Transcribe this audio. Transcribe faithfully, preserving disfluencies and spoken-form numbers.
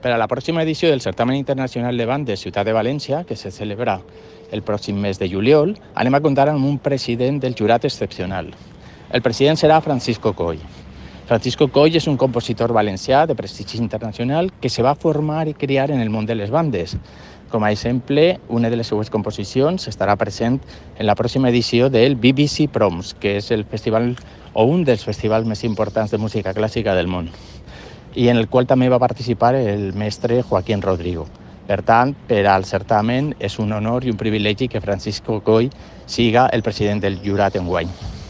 Per a la pròxima edició del Certamen Internacional de Bandes Ciutat de València, que se celebra el pròxim mes de juliol, anem a comptar amb un president del jurat excepcional. El president serà Francisco Coll. Francisco Coll és un compositor valencià de prestigi internacional que se va formar i criar en el món de les bandes. Com a exemple, una de les seues composicions estarà present en la pròxima edició del B B C Proms, que és el festival o un dels festivals més importants de música clàssica del món, i en el qual també va participar el mestre Joaquín Rodrigo. Per tant, per al certamen és un honor i un privilegi que Francisco Coll siga el president del jurat enguany.